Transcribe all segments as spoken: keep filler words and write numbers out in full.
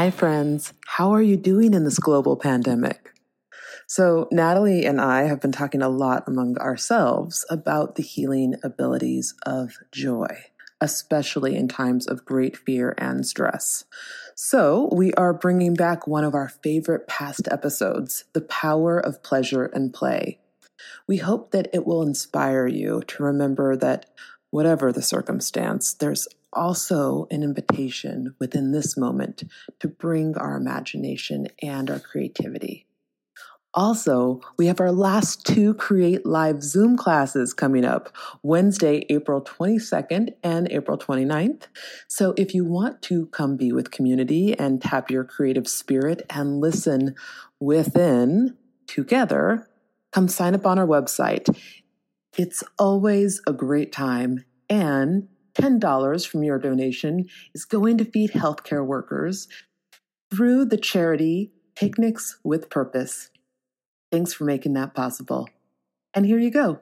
Hi, friends. How are you doing in this global pandemic? So, Natalie and I have been talking a lot among ourselves about the healing abilities of joy, especially in times of great fear and stress. So, we are bringing back one of our favorite past episodes, The Power of Pleasure and Play. We hope that it will inspire you to remember that whatever the circumstance, there's also an invitation within this moment to bring our imagination and our creativity. Also, we have our last two Create Live Zoom classes coming up, Wednesday, April twenty-second and April twenty-ninth. So if you want to come be with community and tap your creative spirit and listen within together, come sign up on our website. It's always a great time, and ten dollars from your donation is going to feed healthcare workers through the charity Picnics with Purpose. Thanks for making that possible. And here you go.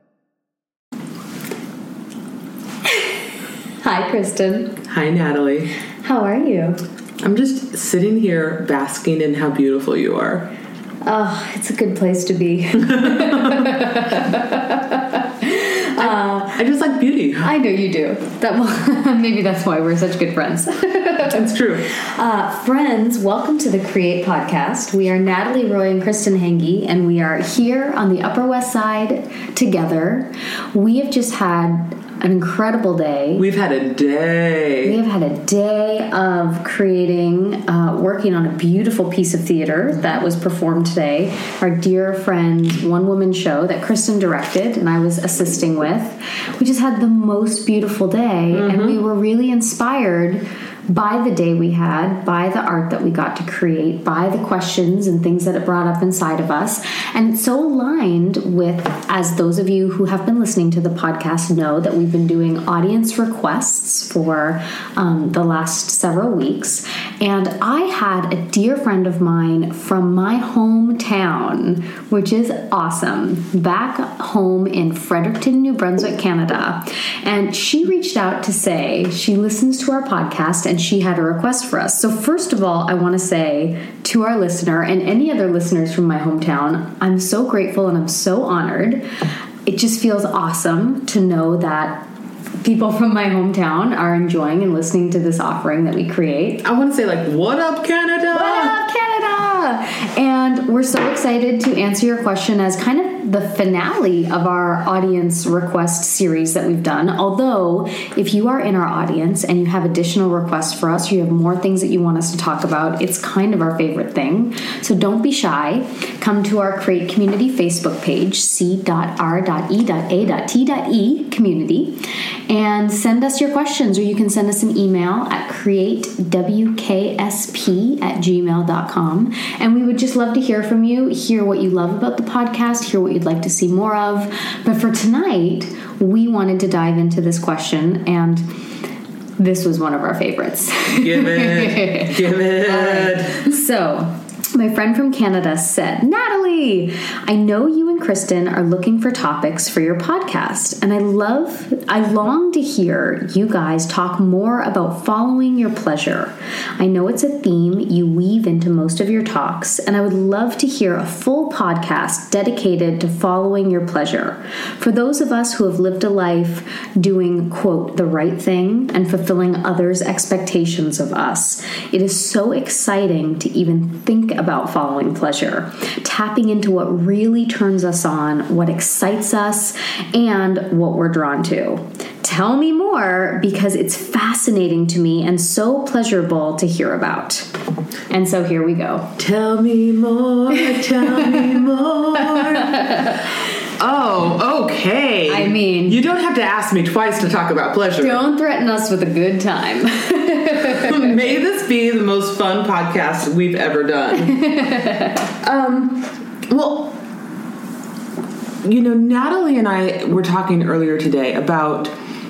Hi, Kristen. Hi, Natalie. How are you? I'm just sitting here basking in how beautiful you are. Oh, it's a good place to be. Uh, I just like beauty. I know you do. That well, maybe that's why we're such good friends. That's true. Uh, friends, welcome to the Create Podcast. We are Natalie Roy and Kristen Henge, and we are here on the Upper West Side together. We have just had an incredible day. We've had a day. We have had a day of creating, uh, working on a beautiful piece of theater that was performed today. Our dear friend's one-woman show that Kristen directed and I was assisting with. We just had the most beautiful day, mm-hmm. and we were really inspired by the day we had, by the art that we got to create, by the questions and things that it brought up inside of us. And it's so aligned with, as those of you who have been listening to the podcast know, that we've been doing audience requests for um, the last several weeks. And I had a dear friend of mine from my hometown, which is awesome, back home in Fredericton, New Brunswick, Canada. And she reached out to say she listens to our podcast and she had a request for us. So first of all, I want to say to our listener and any other listeners from my hometown, I'm so grateful and I'm so honored. It just feels awesome to know that people from my hometown are enjoying and listening to this offering that we create. I want to say, like, what up, Canada? What up, Canada? And we're so excited to answer your question as kind of the finale of our audience request series that we've done. Although, if you are in our audience and you have additional requests for us, or you have more things that you want us to talk about, it's kind of our favorite thing. So don't be shy. Come to our Create Community Facebook page, c dot r dot e dot a dot t dot e community, and send us your questions, or you can send us an email at create w k s p at gmail dot com. And we would just love to hear from you, hear what you love about the podcast, hear what you'd like to see more of. But for tonight, we wanted to dive into this question, and this was one of our favorites. Give it. Give it. All right. So, my friend from Canada said, Natalie, I know you and Kristen are looking for topics for your podcast, and I love, I long to hear you guys talk more about following your pleasure. I know it's a theme you weave into most of your talks, and I would love to hear a full podcast dedicated to following your pleasure. For those of us who have lived a life doing, quote, the right thing and fulfilling others' expectations of us, it is so exciting to even think about about following pleasure, tapping into what really turns us on, what excites us, and what we're drawn to. Tell me more, because it's fascinating to me and so pleasurable to hear about. And so here we go. Tell me more, tell me more. Oh, okay. I mean, you don't have to ask me twice to talk about pleasure. Don't threaten us with a good time. May this be the most fun podcast we've ever done. um, well, you know, Natalie and I were talking earlier today about,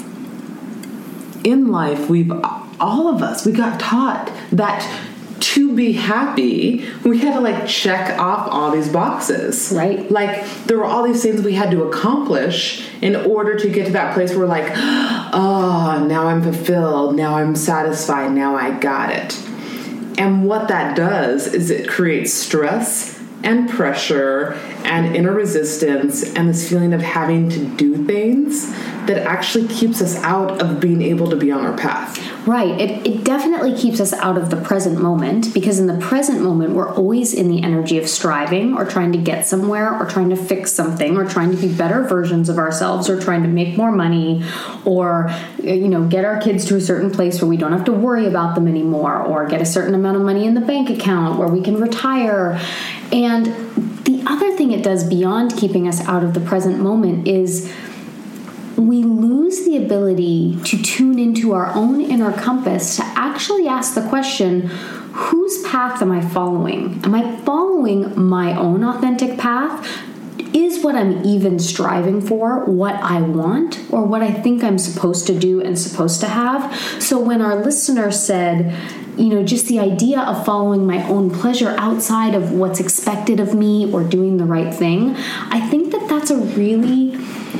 in life, we've, all of us, we got taught that to be happy, we had to, like, check off all these boxes. Right. Like, there were all these things we had to accomplish in order to get to that place where we're like, oh, now I'm fulfilled, now I'm satisfied, now I got it. And what that does is it creates stress and pressure and inner resistance and this feeling of having to do things that actually keeps us out of being able to be on our path. Right. It, it definitely keeps us out of the present moment, because in the present moment, we're always in the energy of striving or trying to get somewhere or trying to fix something or trying to be better versions of ourselves or trying to make more money or, you know, get our kids to a certain place where we don't have to worry about them anymore, or get a certain amount of money in the bank account where we can retire. And the other thing it does beyond keeping us out of the present moment is we lose the ability to tune into our own inner compass to actually ask the question, whose path am I following? Am I following my own authentic path? Is what I'm even striving for what I want or what I think I'm supposed to do and supposed to have? So when our listener said, you know, just the idea of following my own pleasure outside of what's expected of me or doing the right thing, I think that that's a really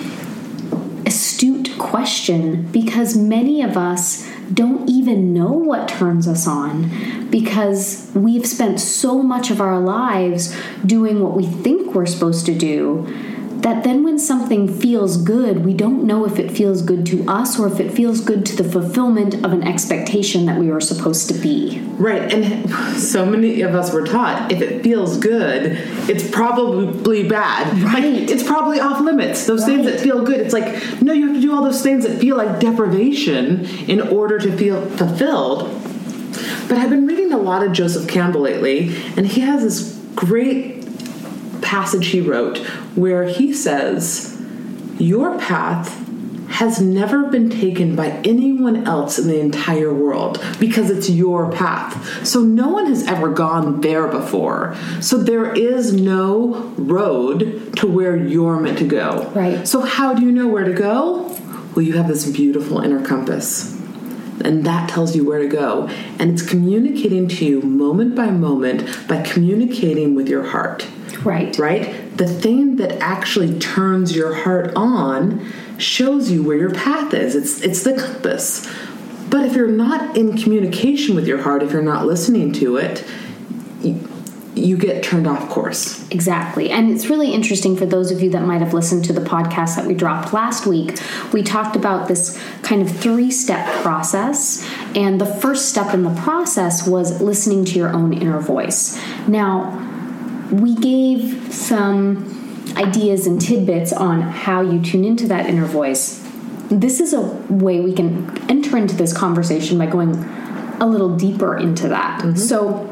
astute question, because many of us don't even know what turns us on, because we've spent so much of our lives doing what we think we're supposed to do, that then when something feels good, we don't know if it feels good to us or if it feels good to the fulfillment of an expectation that we were supposed to be. Right. And so many of us were taught, if it feels good, it's probably bad. Right. Like, it's probably off limits. Those right. things that feel good, it's like, no, you have to do all those things that feel like deprivation in order to feel fulfilled. But I've been reading a lot of Joseph Campbell lately, and he has this great passage he wrote where he says, your path has never been taken by anyone else in the entire world, because it's your path. So no one has ever gone there before. So there is no road to where you're meant to go. Right. So how do you know where to go? Well, you have this beautiful inner compass. And that tells you where to go. And it's communicating to you moment by moment by communicating with your heart. Right. Right? The thing that actually turns your heart on shows you where your path is. It's it's the compass. But if you're not in communication with your heart, if you're not listening to it, you, you get turned off course. Exactly. And it's really interesting for those of you that might have listened to the podcast that we dropped last week. We talked about this kind of three-step process. And the first step in the process was listening to your own inner voice. Now, we gave some ideas and tidbits on how you tune into that inner voice. This is a way we can enter into this conversation by going a little deeper into that. Mm-hmm. So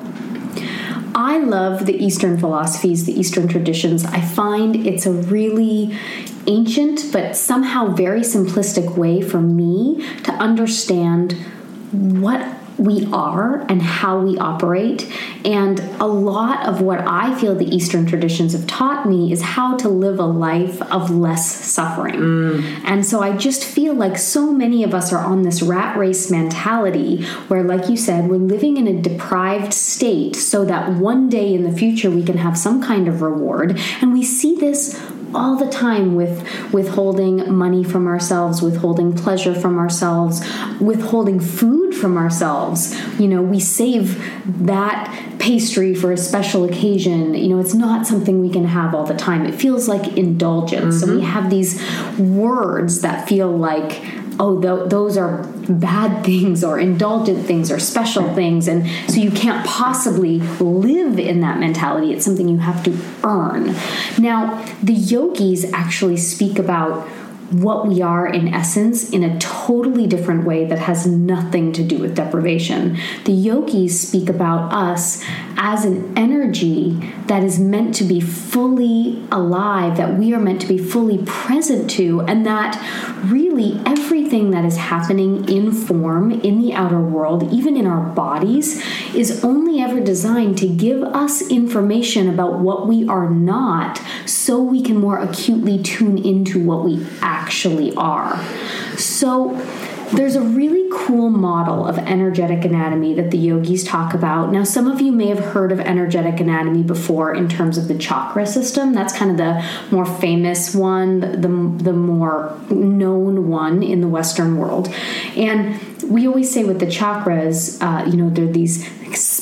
I love the Eastern philosophies, the Eastern traditions. I find it's a really ancient but somehow very simplistic way for me to understand what we are and how we operate. And a lot of what I feel the Eastern traditions have taught me is how to live a life of less suffering. Mm. And so I just feel like so many of us are on this rat race mentality where, like you said, we're living in a deprived state so that one day in the future we can have some kind of reward. And we see this all the time with withholding money from ourselves, withholding pleasure from ourselves, withholding food from ourselves. You know, we save that pastry for a special occasion. You know, it's not something we can have all the time. It feels like indulgence. Mm-hmm. So we have these words that feel like, oh, th- those are bad things or indulgent things or special things. And so you can't possibly live in that mentality. It's something you have to earn. Now, the yogis actually speak about what we are in essence in a totally different way that has nothing to do with deprivation. The yogis speak about us as an energy that is meant to be fully alive, that we are meant to be fully present to, and that really everything that is happening in form in the outer world, even in our bodies, is only ever designed to give us information about what we are not so we can more acutely tune into what we actually are. So there's a really cool model of energetic anatomy that the yogis talk about. Now, some of you may have heard of energetic anatomy before in terms of the chakra system. That's kind of the more famous one, the, the more known one in the Western world. And we always say with the chakras, uh, you know, they're these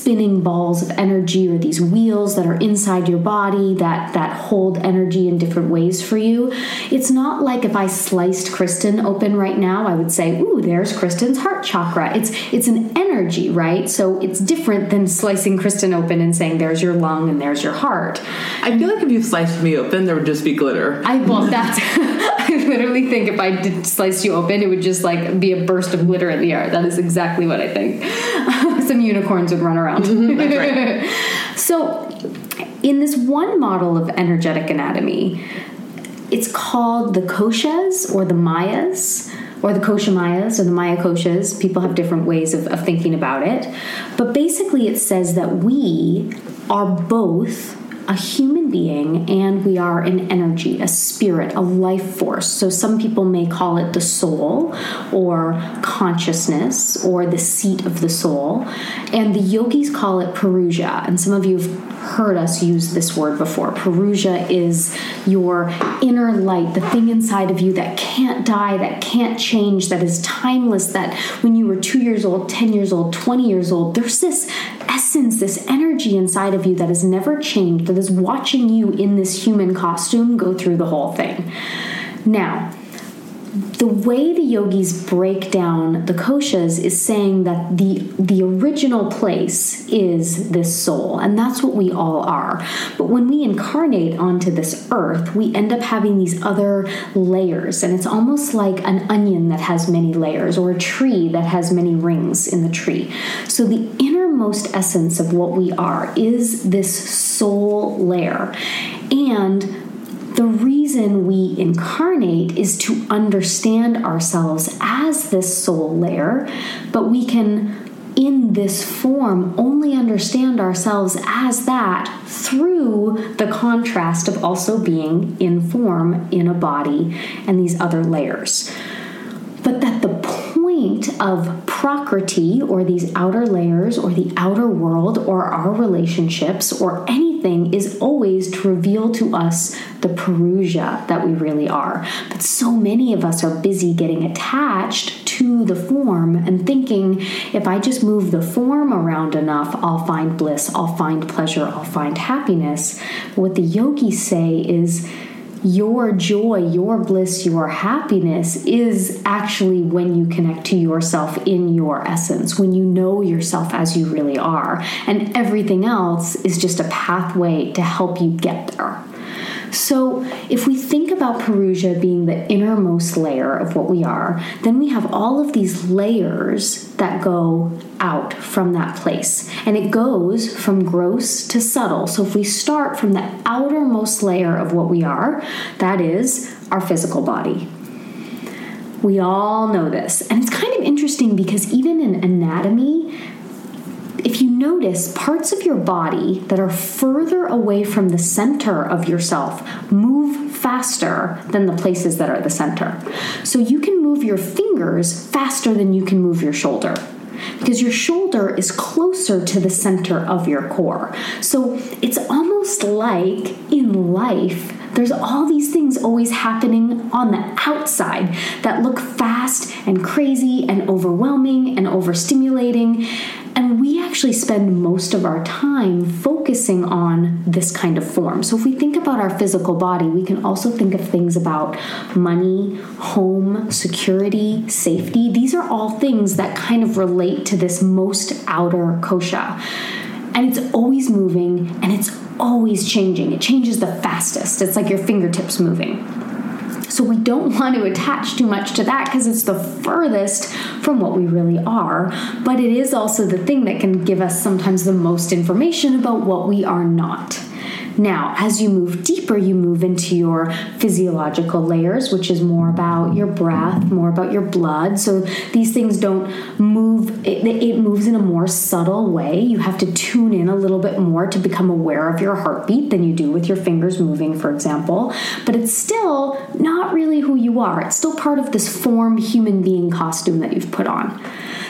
spinning balls of energy or these wheels that are inside your body that, that hold energy in different ways for you. It's not like if I sliced Kristen open right now, I would say, ooh, there's Kristen's heart chakra. It's, it's an energy, right? So it's different than slicing Kristen open and saying, there's your lung and there's your heart. I feel like if you sliced me open, there would just be glitter. I, well, that's, I literally think if I did slice you open, it would just like be a burst of glitter in the air. That is exactly what I think. Some unicorns would run around. Mm-hmm, that's right. So in this one model of energetic anatomy, it's called the koshas or the mayas, or the kosha mayas or the maya koshas. People have different ways of, of thinking about it. But basically it says that we are both a human being and we are an energy, a spirit, a life force. So some people may call it the soul or consciousness or the seat of the soul. And the yogis call it Purusha. And some of you have heard us use this word before. Purusha is your inner light, the thing inside of you that can't die, that can't change, that is timeless, that when you were two years old, ten years old, twenty years old, there's this essence, this energy inside of you that has never changed, that is watching you in this human costume go through the whole thing. Now, the way the yogis break down the koshas is saying that the the original place is this soul, and that's what we all are. But when we incarnate onto this earth, we end up having these other layers, and it's almost like an onion that has many layers, or a tree that has many rings in the tree. So the innermost essence of what we are is this soul layer, and the reason we incarnate is to understand ourselves as this soul layer, but we can, in this form, only understand ourselves as that through the contrast of also being in form in a body and these other layers. But that the point of Prakriti, or these outer layers, or the outer world, or our relationships, or anything, is always to reveal to us the Purusha that we really are. But so many of us are busy getting attached to the form and thinking, if I just move the form around enough, I'll find bliss, I'll find pleasure, I'll find happiness. What the yogis say is, your joy, your bliss, your happiness is actually when you connect to yourself in your essence, when you know yourself as you really are. And everything else is just a pathway to help you get there. So if we think about Purusha being the innermost layer of what we are, then we have all of these layers that go out from that place. And it goes from gross to subtle. So if we start from the outermost layer of what we are, that is our physical body. We all know this. And it's kind of interesting because even in anatomy, if you notice, parts of your body that are further away from the center of yourself move faster than the places that are the center. So you can move your fingers faster than you can move your shoulder, because your shoulder is closer to the center of your core. So it's almost like in life, there's all these things always happening on the outside that look fast and crazy and overwhelming and overstimulating. And we actually spend most of our time focusing on this kind of form. So if we think about our physical body, we can also think of things about money, home, security, safety. These are all things that kind of relate to this most outer kosha. And it's always moving and it's always changing. It changes the fastest. It's like your fingertips moving. So we don't want to attach too much to that because it's the furthest from what we really are. But it is also the thing that can give us sometimes the most information about what we are not. Now, as you move deeper, you move into your physiological layers, which is more about your breath, more about your blood. So these things don't move, it, it moves in a more subtle way. You have to tune in a little bit more to become aware of your heartbeat than you do with your fingers moving, for example. But it's still not really who you are. It's still part of this form human being costume that you've put on.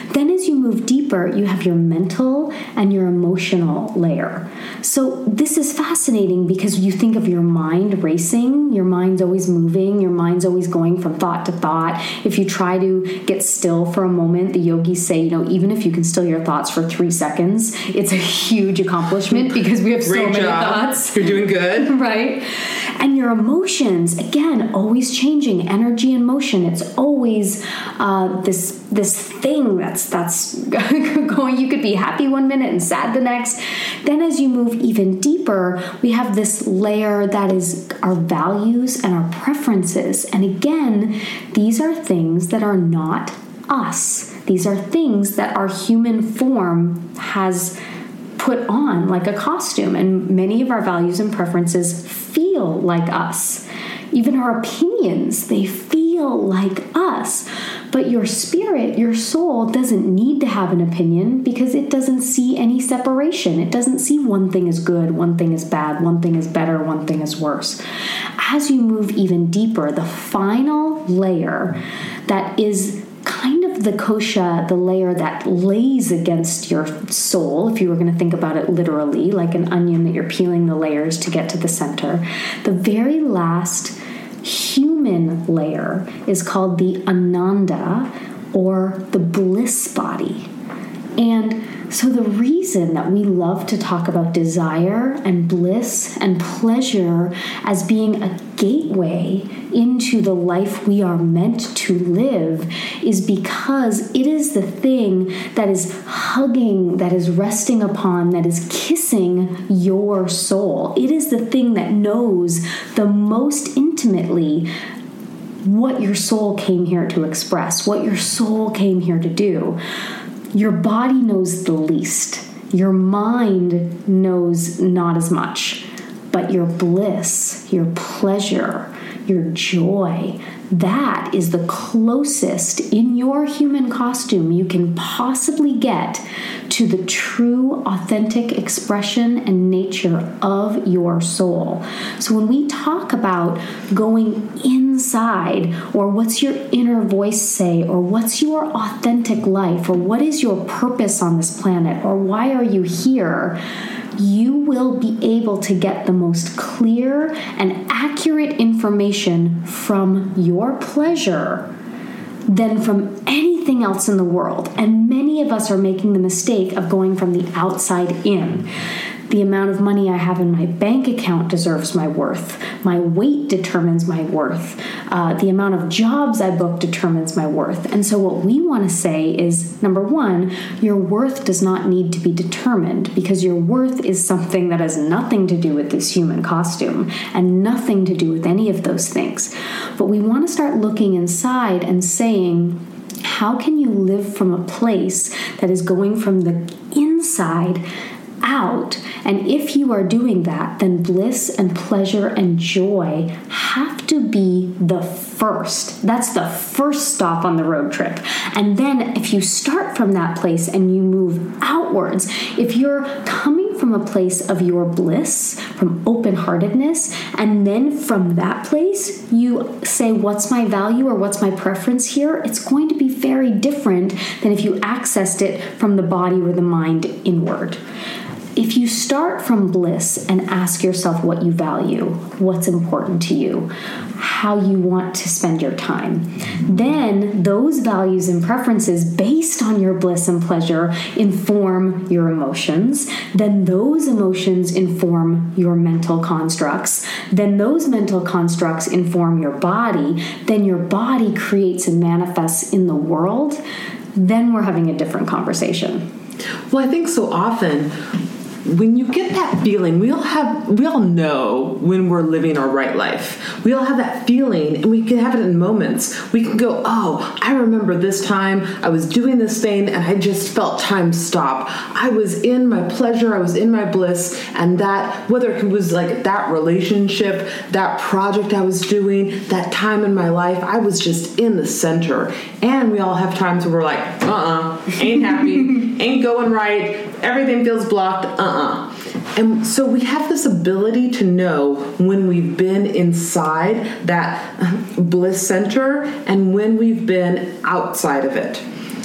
Then as you move deeper, you have your mental and your emotional layer. So this is fascinating because you think of your mind racing, your mind's always moving, your mind's always going from thought to thought. If you try to get still for a moment, the yogis say, you know, even if you can still your thoughts for three seconds, it's a huge accomplishment because we have so Great many job. thoughts. You're doing good. Right? And your emotions, again, always changing. Energy and motion. It's always uh, this this thing that's that's going. You could be happy one minute and sad the next. Then as you move even deeper, we have this layer that is our values and our preferences. And again, these are things that are not us. These are things that our human form has put on like a costume, and many of our values and preferences feel like us. Even our opinions, they feel like us. But your spirit, your soul, doesn't need to have an opinion because it doesn't see any separation. It doesn't see one thing is good, one thing is bad, one thing is better, one thing is worse. As you move even deeper, the final layer that is kind of the kosha, the layer that lays against your soul, if you were going to think about it literally, like an onion that you're peeling the layers to get to the center. The very last human layer is called the ananda, or the bliss body. And so the reason that we love to talk about desire and bliss and pleasure as being a gateway into the life we are meant to live is because it is the thing that is hugging, that is resting upon, that is kissing your soul. It is the thing that knows the most intimately what your soul came here to express, what your soul came here to do. Your body knows the least. Your mind knows not as much. But your bliss, your pleasure, your joy, that is the closest in your human costume you can possibly get to the true, authentic expression and nature of your soul. So when we talk about going inside, or what's your inner voice say, or what's your authentic life, or what is your purpose on this planet, or why are you here, you will be able to get the most clear and accurate information from your pleasure than from anything else in the world. And many of us are making the mistake of going from the outside in. The amount of money I have in my bank account deserves my worth. My weight determines my worth. Uh, the amount of jobs I book determines my worth. And so what we want to say is, number one, your worth does not need to be determined, because your worth is something that has nothing to do with this human costume and nothing to do with any of those things. But we want to start looking inside and saying, how can you live from a place that is going from the inside out? And if you are doing that, then bliss and pleasure and joy have to be the first. That's the first stop on the road trip. And then if you start from that place and you move outwards, if you're coming from a place of your bliss, from open-heartedness, and then from that place you say, what's my value or what's my preference here? It's going to be very different than if you accessed it from the body or the mind inward. If you start from bliss and ask yourself what you value, what's important to you, how you want to spend your time, then those values and preferences based on your bliss and pleasure inform your emotions. Then those emotions inform your mental constructs. Then those mental constructs inform your body. Then your body creates and manifests in the world. Then we're having a different conversation. Well, I think so often when you get that feeling, we all have, we all know when we're living our right life. We all have that feeling, and we can have it in moments. We can go, oh, I remember this time I was doing this thing and I just felt time stop. I was in my pleasure, I was in my bliss, and that, whether it was like that relationship, that project I was doing, that time in my life, I was just in the center. And we all have times where we're like, uh-uh, ain't happy, ain't going right, everything feels blocked, uh-uh. And so we have this ability to know when we've been inside that bliss center and when we've been outside of it.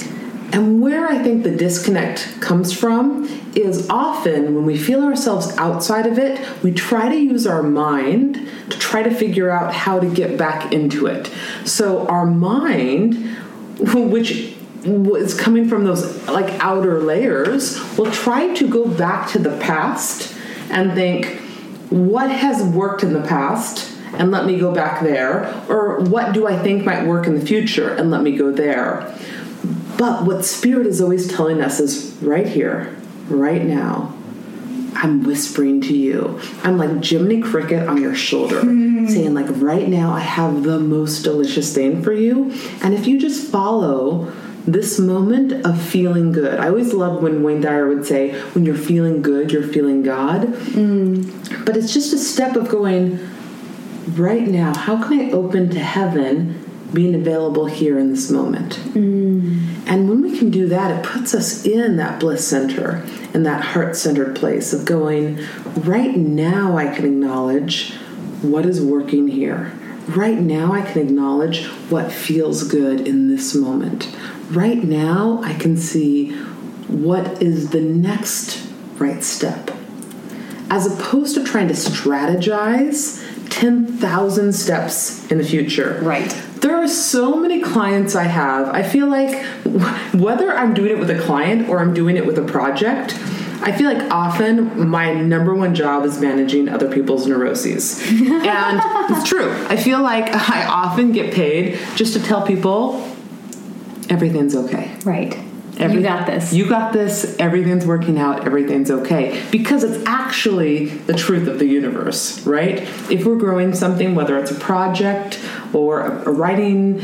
And where I think the disconnect comes from is often when we feel ourselves outside of it, we try to use our mind to try to figure out how to get back into it. So our mind, which is coming from those like outer layers, will try to go back to the past and think, what has worked in the past? And let me go back there. Or what do I think might work in the future? And let me go there. But what Spirit is always telling us is right here, right now, I'm whispering to you. I'm like Jiminy Cricket on your shoulder, mm. saying like, right now I have the most delicious thing for you. And if you just follow this moment of feeling good. I always loved when Wayne Dyer would say, when you're feeling good, you're feeling God. Mm. But it's just a step of going, right now, how can I open to heaven being available here in this moment? Mm. And when we can do that, it puts us in that bliss center, in that heart-centered place of going, right now I can acknowledge what is working here. Right now I can acknowledge what feels good in this moment. Right now I can see what is the next right step. As opposed to trying to strategize ten thousand steps in the future. Right. There are so many clients I have. I feel like whether I'm doing it with a client or I'm doing it with a project, I feel like often my number one job is managing other people's neuroses. And it's true. I feel like I often get paid just to tell people everything's okay. Right. Every, you got this. You got this. Everything's working out. Everything's okay. Because it's actually the truth of the universe, right? If we're growing something, whether it's a project or a, a writing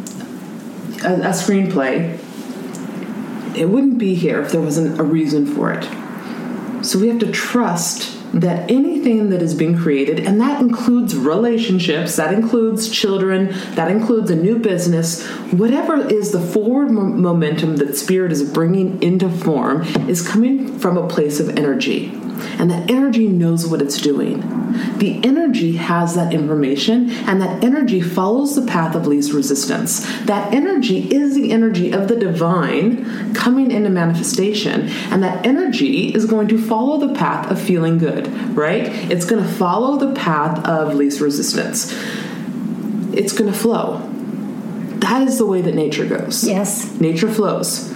a, a screenplay, it wouldn't be here if there wasn't a reason for it. So we have to trust that anything that is being created, and that includes relationships, that includes children, that includes a new business, whatever is the forward mo- momentum that Spirit is bringing into form is coming from a place of energy. And that energy knows what it's doing. The energy has that information, and that energy follows the path of least resistance. That energy is the energy of the divine coming into manifestation, and that energy is going to follow the path of feeling good, right? It's going to follow the path of least resistance. It's going to flow. That is the way that nature goes. Yes. Nature flows.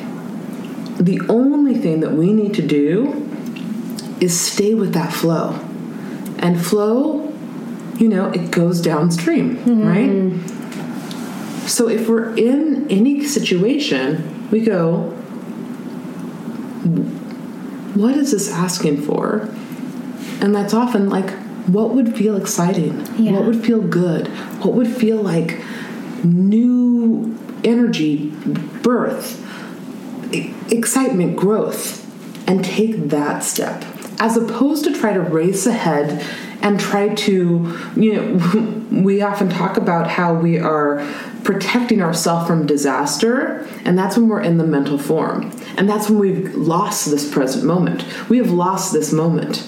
The only thing that we need to do is stay with that flow. And flow, you know, it goes downstream, mm-hmm. right? So if we're in any situation, we go, what is this asking for? And that's often like, what would feel exciting? Yeah. What would feel good? What would feel like new energy, birth, excitement, growth? And take that step. As opposed to try to race ahead and try to, you know, we often talk about how we are protecting ourselves from disaster, and that's when we're in the mental form. And that's when we've lost this present moment. We have lost this moment.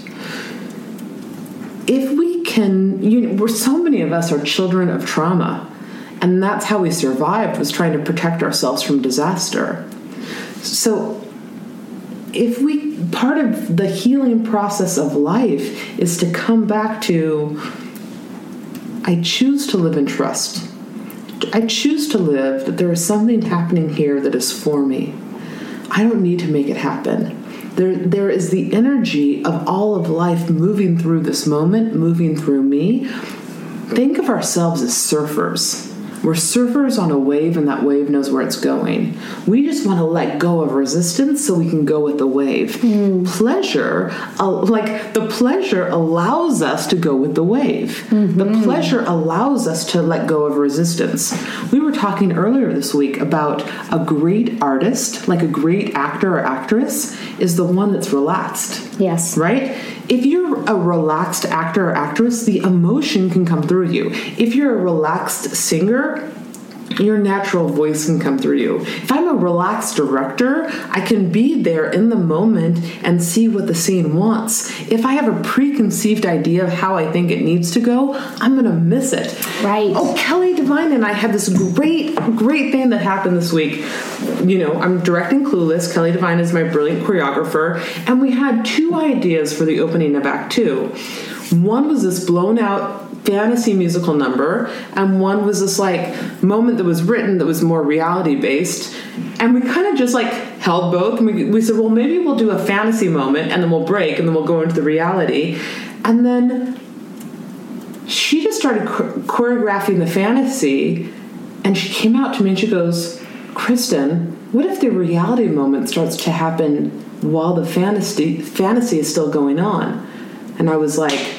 If we can, you know, we're so many of us are children of trauma, and that's how we survived, was trying to protect ourselves from disaster. So if we, part of the healing process of life is to come back to, I choose to live in trust. I choose to live that there is something happening here that is for me. I don't need to make it happen. There, there is the energy of all of life moving through this moment, moving through me. Think of ourselves as surfers. We're surfers on a wave, and that wave knows where it's going. We just want to let go of resistance so we can go with the wave. Mm. Pleasure, uh, like the pleasure allows us to go with the wave. Mm-hmm. The pleasure allows us to let go of resistance. We were talking earlier this week about a great artist, like a great actor or actress, is the one that's relaxed. Yes. Right? If you're a relaxed actor or actress, the emotion can come through you. If you're a relaxed singer, your natural voice can come through you. If I'm a relaxed director, I can be there in the moment and see what the scene wants. If I have a preconceived idea of how I think it needs to go, I'm going to miss it. Right. Oh, Kelly Devine and I had this great, great thing that happened this week. You know, I'm directing Clueless. Kelly Devine is my brilliant choreographer. And we had two ideas for the opening of Act Two. One was this blown out fantasy musical number, and one was this like moment that was written that was more reality based. And we kind of just like held both, and we, we said, well, maybe we'll do a fantasy moment and then we'll break and then we'll go into the reality. And then she just started cho- choreographing the fantasy, and she came out to me and she goes, Kristen, what if the reality moment starts to happen while the fantasy fantasy is still going on? And I was like,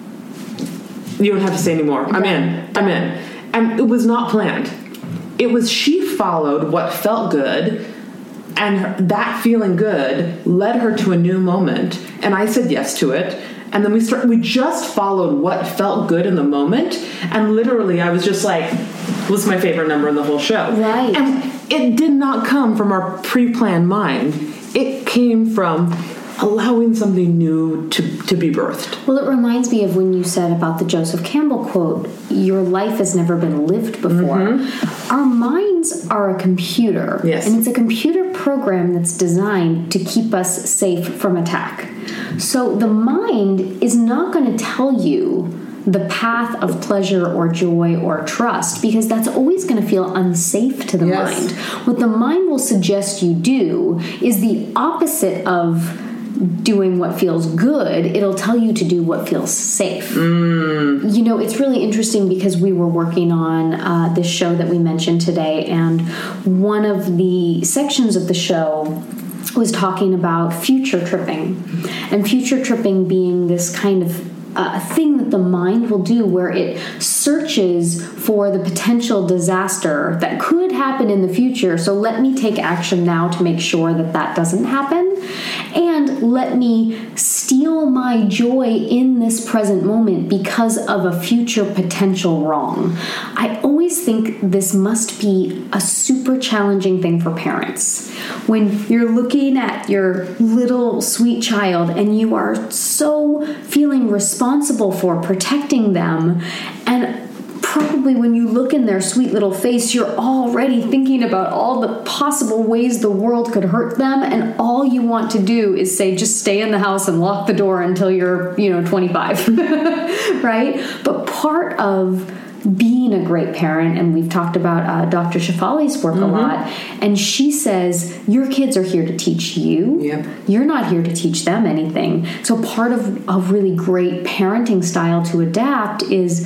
you don't have to say anymore. I'm in. I'm in. And it was not planned. It was she followed what felt good, and her, that feeling good led her to a new moment. And I said yes to it. And then we start. We just followed what felt good in the moment. And literally, I was just like, "What's my favorite number in the whole show?" Right. And it did not come from our pre-planned mind. It came from allowing something new to, to be birthed. Well, it reminds me of when you said about the Joseph Campbell quote, your life has never been lived before. Mm-hmm. Our minds are a computer. Yes. And it's a computer program that's designed to keep us safe from attack. So the mind is not going to tell you the path of pleasure or joy or trust, because that's always going to feel unsafe to the yes. mind. What the mind will suggest you do is the opposite of doing what feels good. It'll tell you to do what feels safe. Mm. You know, it's really interesting because we were working on uh, this show that we mentioned today, and one of the sections of the show was talking about future tripping, and future tripping being this kind of a thing that the mind will do where it searches for the potential disaster that could happen in the future. So let me take action now to make sure that that doesn't happen. And let me steal my joy in this present moment because of a future potential wrong. I always think this must be a super challenging thing for parents. When you're looking at your little sweet child and you are so feeling responsible for protecting them, and probably when you look in their sweet little face, you're already thinking about all the possible ways the world could hurt them, and all you want to do is say, just stay in the house and lock the door until you're, you know, twenty-five, right? But part of being a great parent, and we've talked about uh, Doctor Shefali's work mm-hmm. a lot, and she says, your kids are here to teach you. Yep. You're not here to teach them anything. So part of a really great parenting style to adapt is,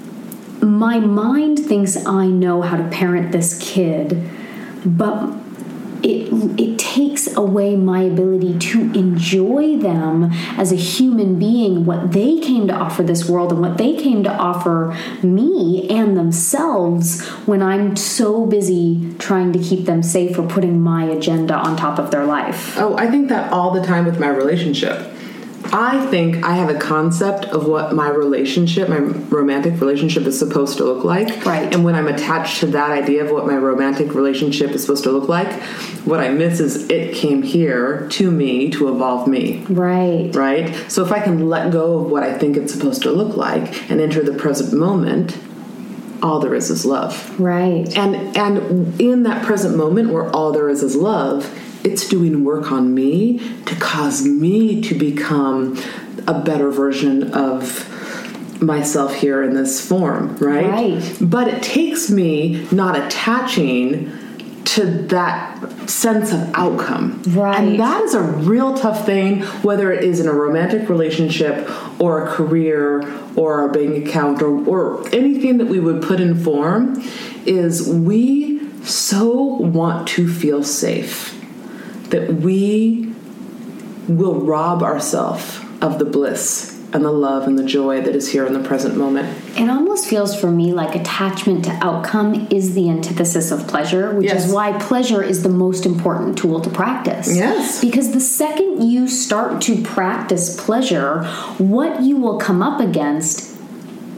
my mind thinks I know how to parent this kid, but it it takes away my ability to enjoy them as a human being, what they came to offer this world and what they came to offer me and themselves, when I'm so busy trying to keep them safe or putting my agenda on top of their life. Oh, I think that all the time with my relationship. I think I have a concept of what my relationship, my romantic relationship is supposed to look like. Right. And when I'm attached to that idea of what my romantic relationship is supposed to look like, what I miss is it came here to me to evolve me. Right. Right? So if I can let go of what I think it's supposed to look like and enter the present moment, all there is is love. Right. And and in that present moment where all there is is love, it's doing work on me to cause me to become a better version of myself here in this form, right? Right. But it takes me not attaching to that sense of outcome. Right. And that is a real tough thing, whether it is in a romantic relationship or a career or a bank account or, or anything that we would put in form, is we so want to feel safe that we will rob ourselves of the bliss and the love and the joy that is here in the present moment. It almost feels for me like attachment to outcome is the antithesis of pleasure, which yes. is why pleasure is the most important tool to practice. Yes. Because the second you start to practice pleasure, what you will come up against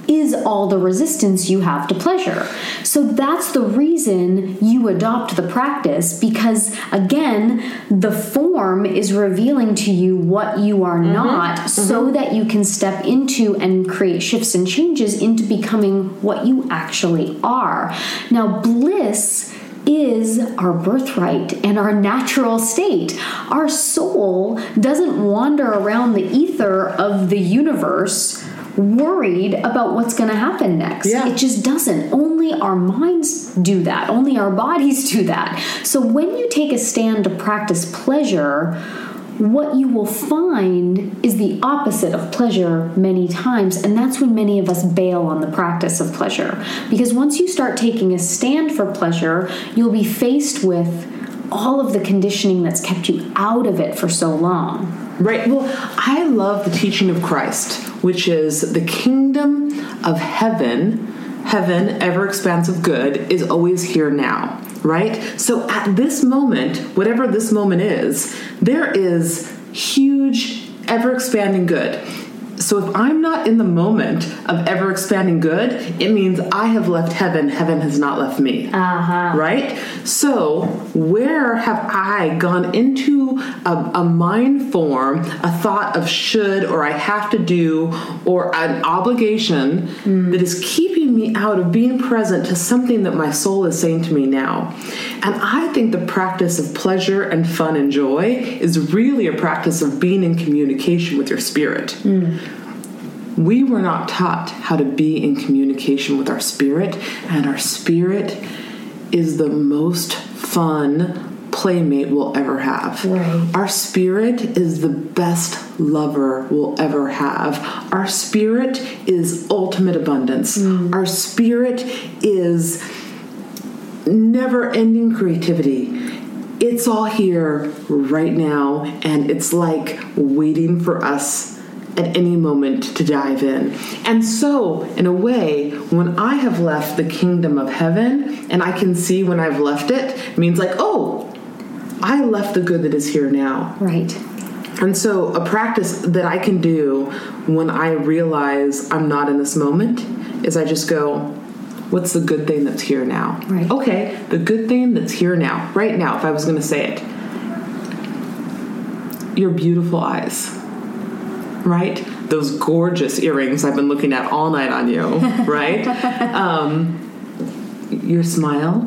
is all the resistance you have to pleasure. So that's the reason you adopt the practice, because again, the form is revealing to you what you are mm-hmm. not, mm-hmm. so that you can step into and create shifts and changes into becoming what you actually are. Now, bliss is our birthright and our natural state. Our soul doesn't wander around the ether of the universe worried about what's going to happen next. Yeah. It just doesn't. Only our minds do that. Only our bodies do that. So when you take a stand to practice pleasure, what you will find is the opposite of pleasure many times, and that's when many of us bail on the practice of pleasure. Because once you start taking a stand for pleasure, you'll be faced with all of the conditioning that's kept you out of it for so long. Right. Well, I love the teaching of Christ, which is the kingdom of heaven, heaven, ever expansive good, is always here now. Right? So at this moment, whatever this moment is, there is huge, ever-expanding good. So if I'm not in the moment of ever-expanding good, it means I have left heaven. Heaven has not left me. Uh-huh. Right? So where have I gone into a, a mind form, a thought of should or I have to do, or an obligation mm. that is keeping me out of being present to something that my soul is saying to me now? And I think the practice of pleasure and fun and joy is really a practice of being in communication with your spirit. Mm. We were not taught how to be in communication with our spirit, and our spirit is the most fun playmate we'll ever have. Right. Our spirit is the best lover we'll ever have. Our spirit is ultimate abundance. Mm. Our spirit is never-ending creativity. It's all here right now, and it's like waiting for us at any moment to dive in. And so, in a way, when I have left the kingdom of heaven, and I can see when I've left it, it means like, oh, I left the good that is here now. Right. And so a practice that I can do when I realize I'm not in this moment is I just go, what's the good thing that's here now? Right. Okay, the good thing that's here now, right now, if I was going to say it. Your beautiful eyes. Right? Those gorgeous earrings I've been looking at all night on you, right? um, your smile,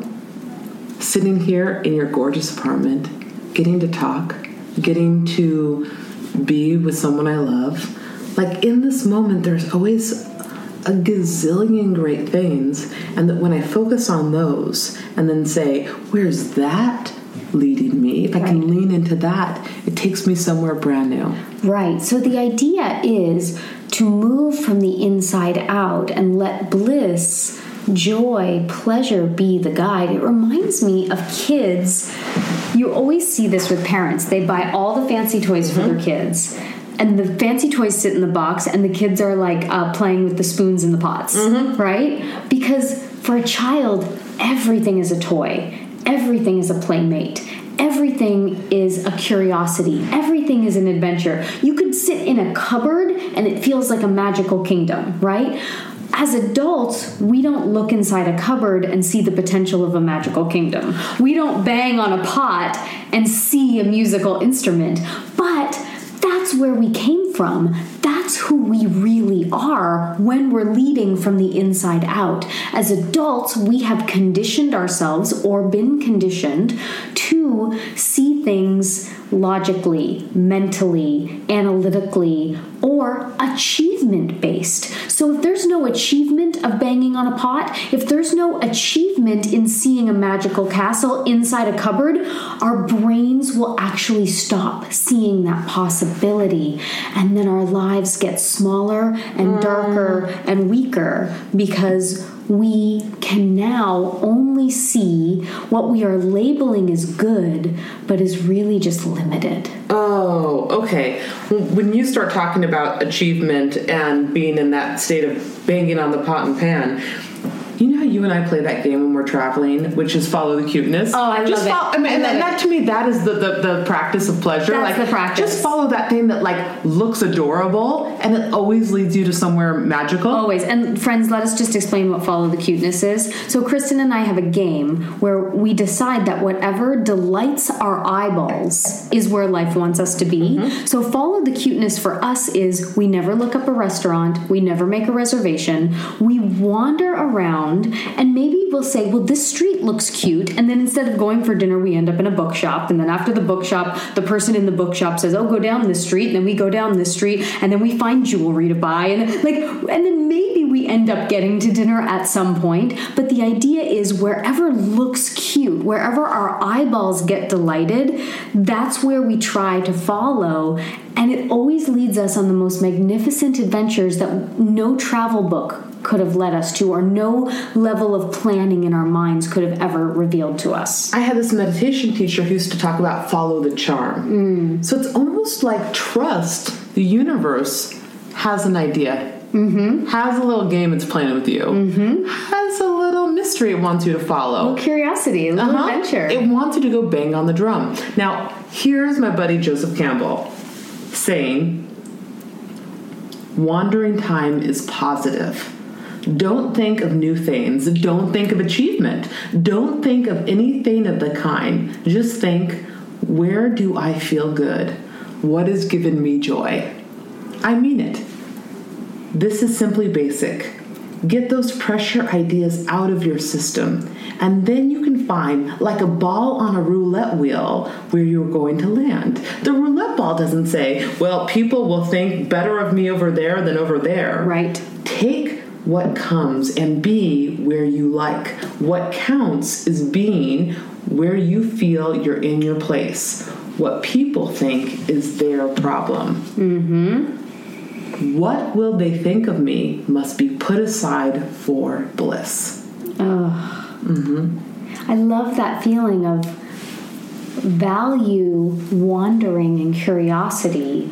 sitting here in your gorgeous apartment, getting to talk, getting to be with someone I love. Like, in this moment, there's always a gazillion great things, and that when I focus on those and then say, where's that leading me? If I can right. lean into that, it takes me somewhere brand new. Right. So the idea is to move from the inside out and let bliss, joy, pleasure be the guide. It reminds me of kids. You always see this with parents. They buy all the fancy toys mm-hmm. for their kids, and the fancy toys sit in the box, and the kids are like uh, playing with the spoons in the pots, mm-hmm. right? Because for a child, everything is a toy. Everything is a playmate. Everything is a curiosity. Everything is an adventure. You could sit in a cupboard and it feels like a magical kingdom, right? As adults, we don't look inside a cupboard and see the potential of a magical kingdom. We don't bang on a pot and see a musical instrument. But that's where we came from. That's who we really are when we're leading from the inside out. As adults, we have conditioned ourselves or been conditioned to see things logically, mentally, analytically, or achievement-based. So if there's no achievement of banging on a pot, if there's no achievement in seeing a magical castle inside a cupboard, our brains will actually stop seeing that possibility. And then our lives get smaller and darker mm. and weaker because we can now only see what we are labeling as good, but is really just limited. Oh, okay. When you start talking about achievement and being in that state of banging on the pot and pan, You know how you and I play that game when we're traveling, which is follow the cuteness? Oh, I just love follow, it. I mean, I and, love and it. that to me, that is the, the, the practice of pleasure. That's like, the practice. Just follow that thing that like looks adorable, and it always leads you to somewhere magical. Always. And friends, let us just explain what follow the cuteness is. So Kristen and I have a game where we decide that whatever delights our eyeballs is where life wants us to be. Mm-hmm. So follow the cuteness for us is we never look up a restaurant, we never make a reservation, we wander around, and maybe we'll say, well, this street looks cute, and then instead of going for dinner, we end up in a bookshop, and then after the bookshop, the person in the bookshop says, oh, go down this street, and then we go down this street, and then we find jewelry to buy, and like, and then maybe we end up getting to dinner at some point. But the idea is wherever looks cute, wherever our eyeballs get delighted, that's where we try to follow. And it always leads us on the most magnificent adventures that no travel book could have led us to, or no level of planning in our minds could have ever revealed to us. I had this meditation teacher who used to talk about follow the charm. Mm. So it's almost like trust the universe has an idea, mm-hmm. has a little game it's playing with you, mm-hmm. has a little mystery it wants you to follow. A little curiosity, a little uh-huh. adventure. It wants you to go bang on the drum. Now, here's my buddy Joseph Campbell saying, wandering time is positive. Don't think of new things. Don't think of achievement. Don't think of anything of the kind. Just think, where do I feel good? What has given me joy? I mean it. This is simply basic. Get those pressure ideas out of your system, and then you can find, like a ball on a roulette wheel, where you're going to land. The roulette ball doesn't say, well, people will think better of me over there than over there. Right. Take what comes and be where you like. What counts is being where you feel you're in your place. What people think is their problem. Mm-hmm. What will they think of me must be put aside for bliss. Oh. Mm-hmm. I love that feeling of value, wandering, and curiosity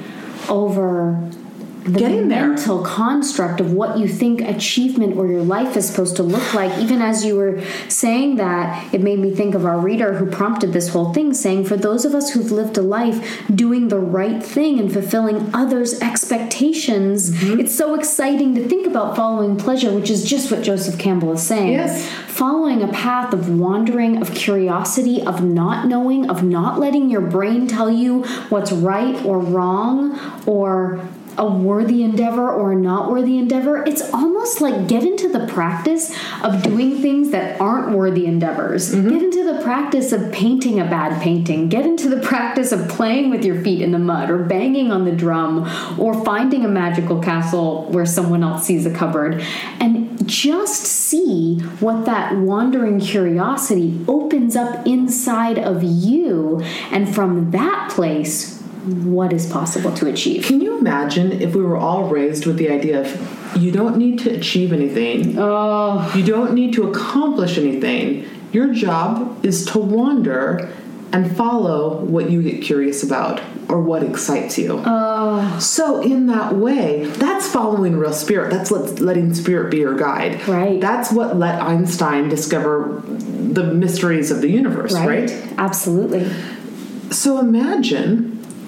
over the Getting mental there. construct of what you think achievement or your life is supposed to look like. Even as you were saying that, it made me think of our reader who prompted this whole thing, saying, for those of us who've lived a life doing the right thing and fulfilling others' expectations, mm-hmm. it's so exciting to think about following pleasure, which is just what Joseph Campbell is saying. Yes. Following a path of wandering, of curiosity, of not knowing, of not letting your brain tell you what's right or wrong, or a worthy endeavor or a not worthy endeavor. It's almost like get into the practice of doing things that aren't worthy endeavors. Mm-hmm. Get into the practice of painting a bad painting. Get into the practice of playing with your feet in the mud, or banging on the drum, or finding a magical castle where someone else sees a cupboard. And just see what that wandering curiosity opens up inside of you. And from that place, what is possible to achieve. Can you imagine if we were all raised with the idea of you don't need to achieve anything. Oh. You don't need to accomplish anything. Your job is to wander and follow what you get curious about or what excites you. Oh. So in that way, that's following real spirit. That's let, letting spirit be your guide. Right. That's what let Einstein discover the mysteries of the universe, right? Right. Absolutely. So imagine,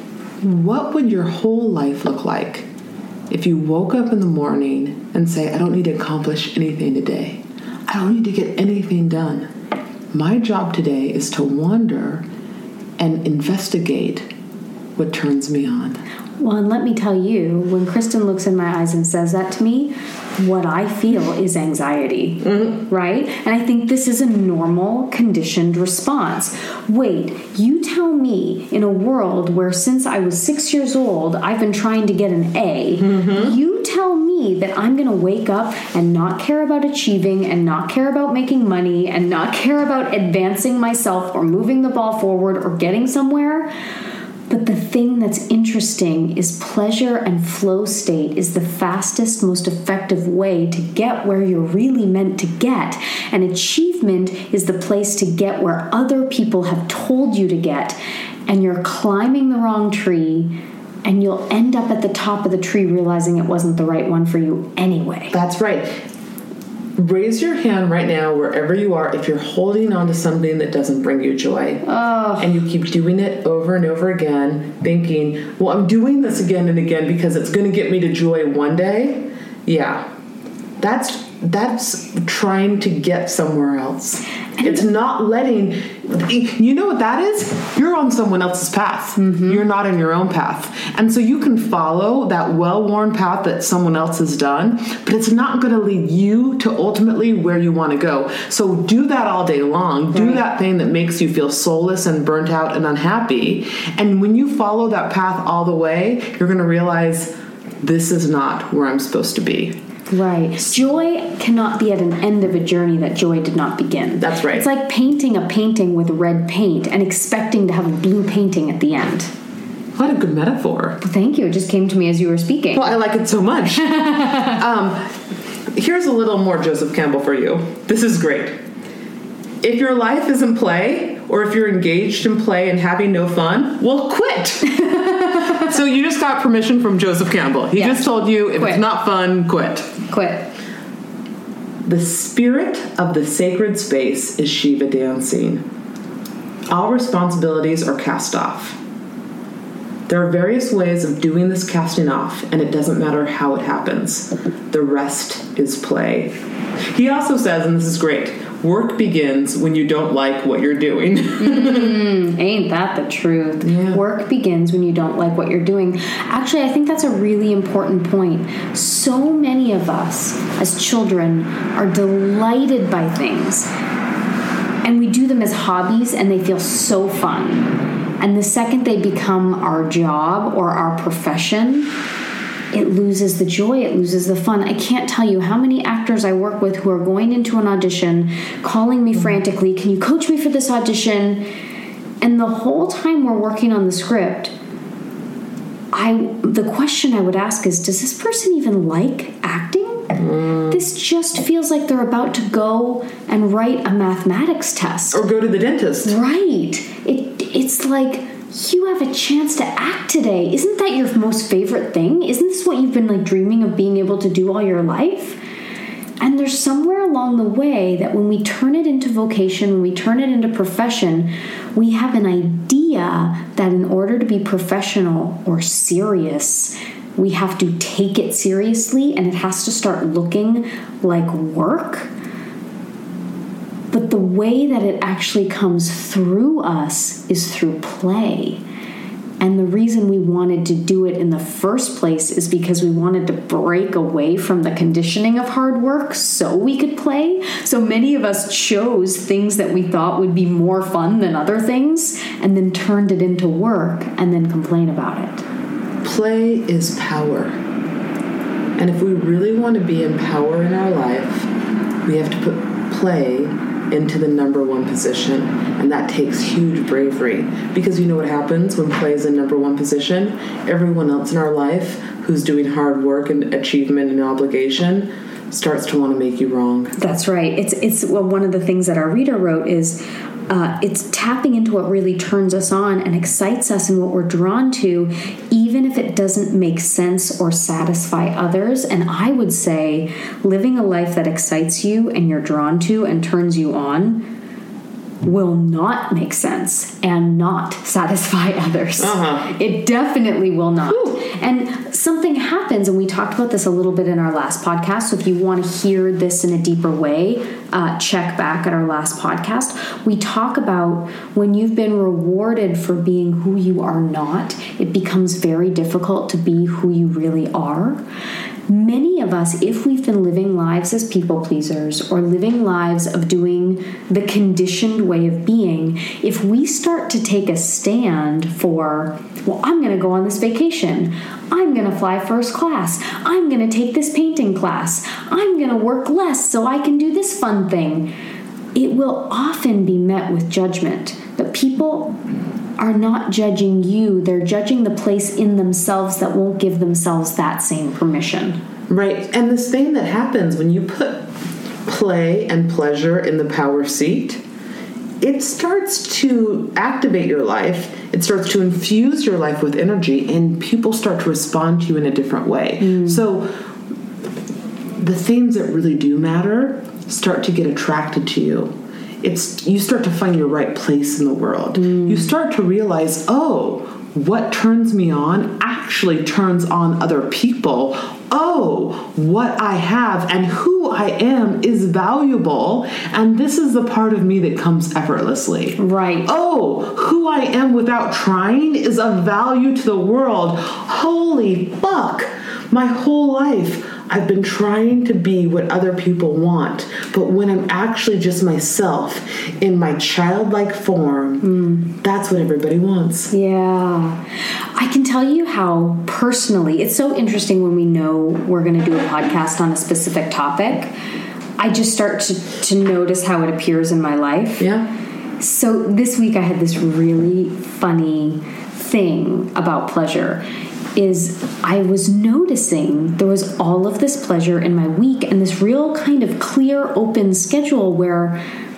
what would your whole life look like if you woke up in the morning and say, I don't need to accomplish anything today. I don't need to get anything done. My job today is to wander and investigate what turns me on. Well, and let me tell you, when Kristen looks in my eyes and says that to me, what I feel is anxiety, mm-hmm. right? And I think this is a normal, conditioned response. Wait, you tell me in a world where since I was six years old, I've been trying to get an A, mm-hmm. you tell me that I'm going to wake up and not care about achieving and not care about making money and not care about advancing myself or moving the ball forward or getting somewhere? But the thing that's interesting is pleasure and flow state is the fastest, most effective way to get where you're really meant to get. And achievement is the place to get where other people have told you to get. And you're climbing the wrong tree, and you'll end up at the top of the tree realizing it wasn't the right one for you anyway. That's right. Raise your hand right now, wherever you are, if you're holding on to something that doesn't bring you joy. Oh. And you keep doing it over and over again, thinking, well, I'm doing this again and again because it's going to get me to joy one day. Yeah. That's that's trying to get somewhere else. And it's not letting, you know what that is? You're on someone else's path. Mm-hmm. You're not in your own path. And so you can follow that well-worn path that someone else has done, but it's not going to lead you to ultimately where you want to go. So do that all day long. Right. Do that thing that makes you feel soulless and burnt out and unhappy. And when you follow that path all the way, you're going to realize this is not where I'm supposed to be. Right. Joy cannot be at an end of a journey that joy did not begin. That's right. It's like painting a painting with red paint and expecting to have a blue painting at the end. What a good metaphor. Thank you. It just came to me as you were speaking. Well, I like it so much. um, here's a little more Joseph Campbell for you. This is great. If your life is in play, or if you're engaged in play and having no fun, well, quit. So you just got permission from Joseph Campbell. He yes. just told you, if quit. It's not fun, quit. Quit. The spirit of the sacred space is Shiva dancing. All responsibilities are cast off. There are various ways of doing this casting off, and it doesn't matter how it happens. The rest is play. He also says, and this is great, work begins when you don't like what you're doing. mm, ain't that the truth? Yeah. Work begins when you don't like what you're doing. Actually, I think that's a really important point. So many of us as children are delighted by things, and we do them as hobbies, and they feel so fun. And the second they become our job or our profession, it loses the joy, it loses the fun. I can't tell you how many actors I work with who are going into an audition, calling me frantically, can you coach me for this audition? And the whole time we're working on the script, I the question I would ask is, does this person even like acting? Mm. This just feels like they're about to go and write a mathematics test. Or go to the dentist. Right. It It's like, you have a chance to act today. Isn't that your most favorite thing? Isn't this what you've been like dreaming of being able to do all your life? And there's somewhere along the way that when we turn it into vocation, when we turn it into profession, we have an idea that in order to be professional or serious, we have to take it seriously and it has to start looking like work. But the way that it actually comes through us is through play. And the reason we wanted to do it in the first place is because we wanted to break away from the conditioning of hard work so we could play. So many of us chose things that we thought would be more fun than other things and then turned it into work and then complain about it. Play is power. And if we really want to be in power in our life, we have to put play into the number one position, and that takes huge bravery, because you know what happens when play is in number one position? Everyone else in our life who's doing hard work and achievement and obligation starts to want to make you wrong. That's right. It's it's well, one of the things that our reader wrote is uh, it's tapping into what really turns us on and excites us and what we're drawn to, even if it doesn't make sense or satisfy others. And I would say living a life that excites you and you're drawn to and turns you on will not make sense and not satisfy others. Uh-huh. It definitely will not. Whew. And something happens, and we talked about this a little bit in our last podcast, so if you want to hear this in a deeper way, uh, check back at our last podcast. We talk about when you've been rewarded for being who you are not, it becomes very difficult to be who you really are. Many of us, if we've been living lives as people pleasers or living lives of doing the conditioned way of being, if we start to take a stand for, well, I'm going to go on this vacation, I'm going to fly first class, I'm going to take this painting class, I'm going to work less so I can do this fun thing, it will often be met with judgment. But people are not judging you. They're judging the place in themselves that won't give themselves that same permission. Right. And this thing that happens when you put play and pleasure in the power seat, it starts to activate your life. It starts to infuse your life with energy, and people start to respond to you in a different way. Mm. So the things that really do matter start to get attracted to you. It's you start to find your right place in the world. Mm. You start to realize, oh, what turns me on actually turns on other people. Oh, what I have and who I am is valuable, and this is the part of me that comes effortlessly. Right. Oh, who I am without trying is of value to the world. Holy fuck. My whole life, I've been trying to be what other people want, but when I'm actually just myself in my childlike form, mm. that's what everybody wants. Yeah. I can tell you how personally, it's so interesting when we know we're going to do a podcast on a specific topic. I just start to, to notice how it appears in my life. Yeah. So this week I had this really funny thing about pleasure. Is I was noticing there was all of this pleasure in my week and this real kind of clear, open schedule where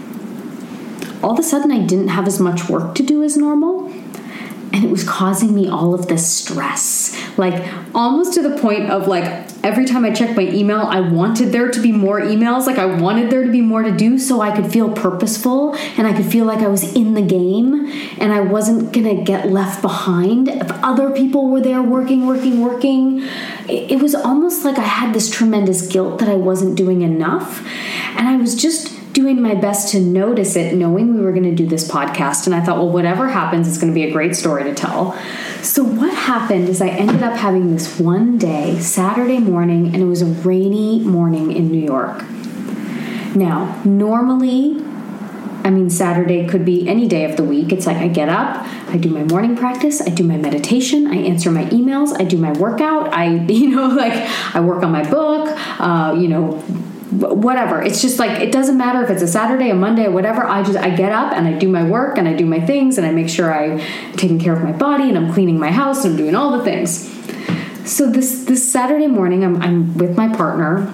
all of a sudden I didn't have as much work to do as normal. And it was causing me all of this stress, like almost to the point of like every time I checked my email, I wanted there to be more emails. Like I wanted there to be more to do so I could feel purposeful and I could feel like I was in the game and I wasn't going to get left behind if other people were there working, working, working. It, it was almost like I had this tremendous guilt that I wasn't doing enough. And I was just doing my best to notice it, knowing we were going to do this podcast. And I thought, well, whatever happens, it's going to be a great story to tell. So what happened is I ended up having this one day, Saturday morning, and it was a rainy morning in New York. Now, normally, I mean, Saturday could be any day of the week. It's like I get up, I do my morning practice, I do my meditation, I answer my emails, I do my workout, I, you know, like I work on my book, uh, you know, whatever. It's just like, it doesn't matter if it's a Saturday, a Monday, or whatever. I just, I get up and I do my work and I do my things and I make sure I'm taking care of my body and I'm cleaning my house and I'm doing all the things. So this, this Saturday morning, I'm, I'm with my partner